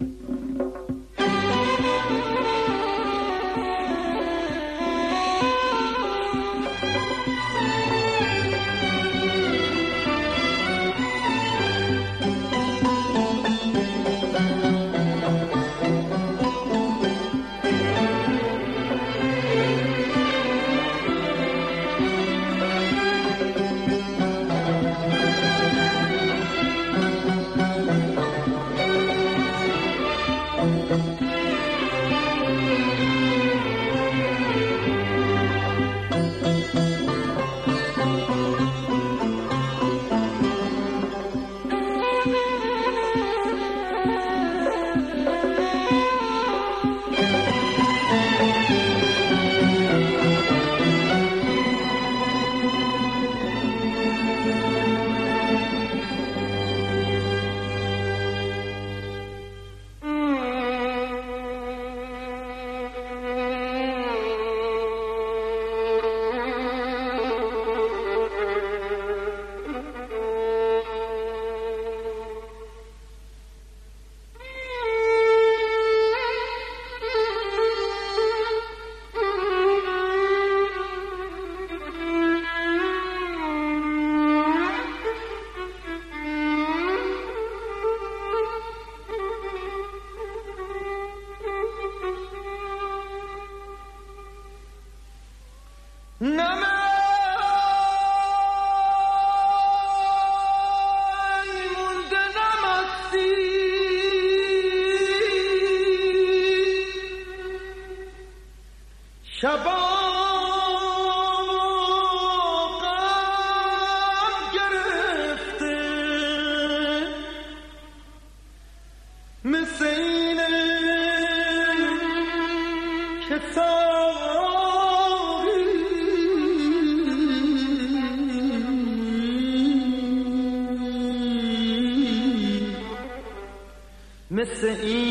مثل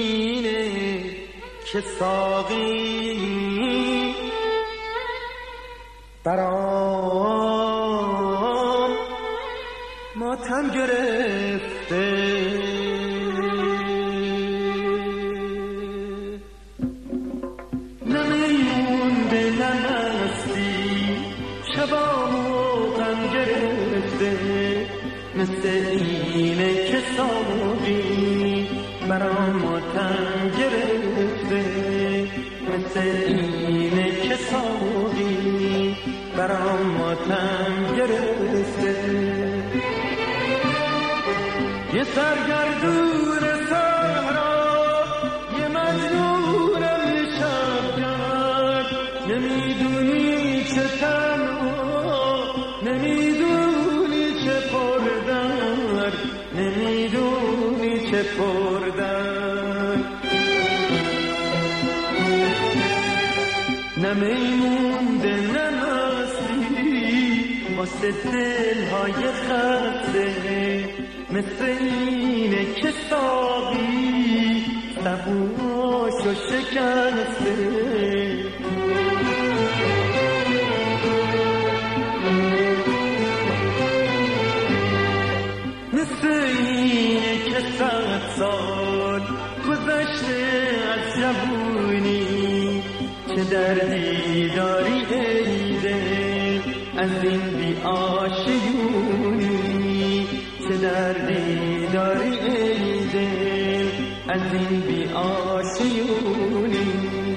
اینه که ساقی برام ماتم گرفته. نمیمونده نمستی شبامو غم گرفته. مثل اینه که ساقی برام ماتم گرفته. مثل اینه که ساقی برام ماتم گرفته. یه سرگردون صحرا یه مجنونم یه شبگرد. نمیدونی چه تنها نمیدونی چه پردرد. نمیدونی چه پردرد. نمیمونده نمستی واسه دلهای خسته. مثل اینه که ساقی سبوشو شکسته. مثل اینه که 100 سال گذشته از جوونی. چه دردی داری ای دل از این بی آشیونی. چه دردی داری ای دل از این بی آشیونی.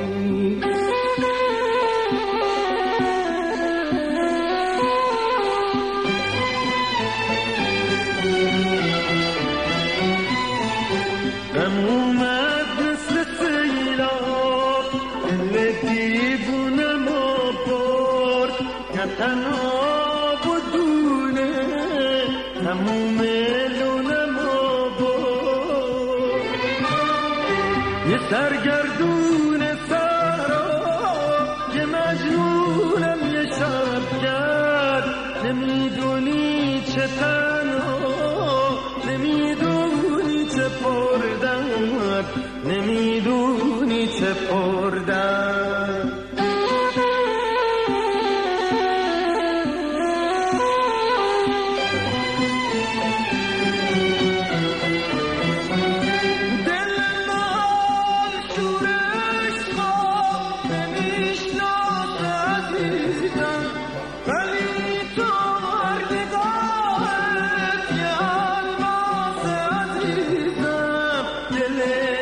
غم اومد مثل سیلاب دل دیوونم و برد. نه تنها بدونه تموم لونم و برد. یه سرگردون صحرا یه مجنونم یه شبگرد. نمیدونی چه تنها نمیدونی چه پردرد. نمیدونی چه پردرد. دل من گله